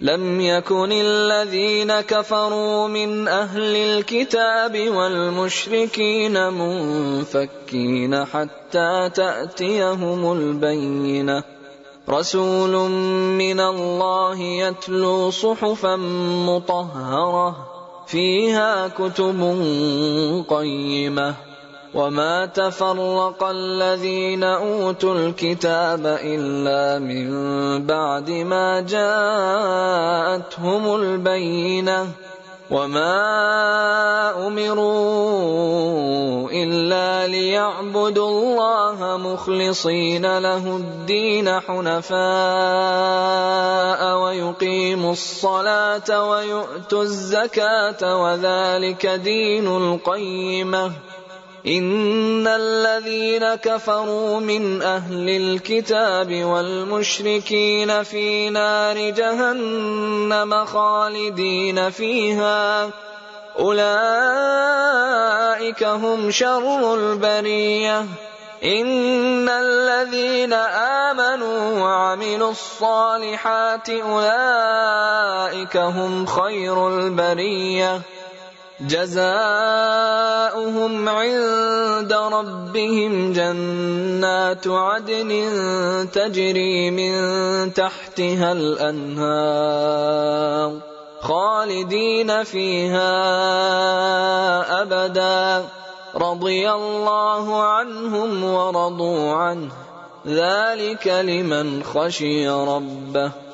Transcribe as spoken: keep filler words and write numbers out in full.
لم يكن الذين كفروا من أهل الكتاب والمشركين منفكين حتى تأتيهم البينة رسول من الله يتلو صحفا مطهرة فيها كتب قيمة وما تفرق الذين أوتوا الكتاب إلا من بعد ما جاءتهم البينة وما أمروا إلا ليعبدوا الله مخلصين له الدين حنفاء ويقيموا الصلاة ويؤتوا الزكاة وذلك دين القيمة إن الذين كفروا من أهل الكتاب والمشركين في نار جهنم خالدين فيها أولئك هم شر البرية إن الذين آمنوا وعملوا الصالحات أولئك هم خير البرية جزاؤهم عند ربهم جنات عدن تجري من تحتها الأنهار خالدين فيها أبدا رضي الله عنهم ورضوا عنه ذلك لمن خشي ربه